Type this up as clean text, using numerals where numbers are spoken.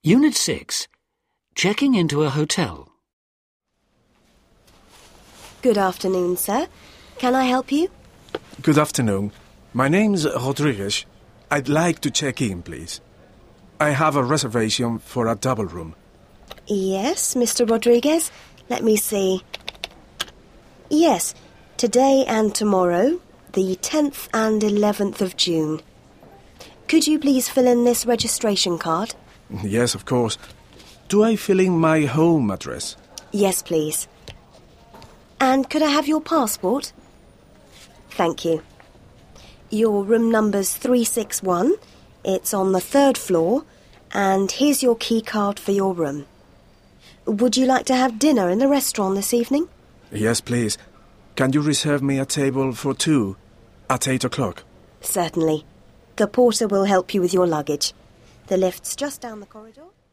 Unit 6. Checking into a hotel. Good afternoon, sir. Can I help you? Good afternoon. My name's Rodriguez. I'd like to check in, please. I have a reservation for a double room. Yes, Mr. Rodriguez. Let me see. Yes, today and tomorrow, the 10th and 11th of June. Could you please fill in this registration card? Yes, of course. Do I fill in my home address? Yes, please. And could I have your passport? Thank you. Your room number's 361. It's on the 3rd floor, and here's your key card for your room. Would you like to have dinner in the restaurant this evening? Yes, please. Can you reserve me a table for 2 at 8 o'clock? Certainly. The porter will help you with your luggage. The lift's just down the corridor.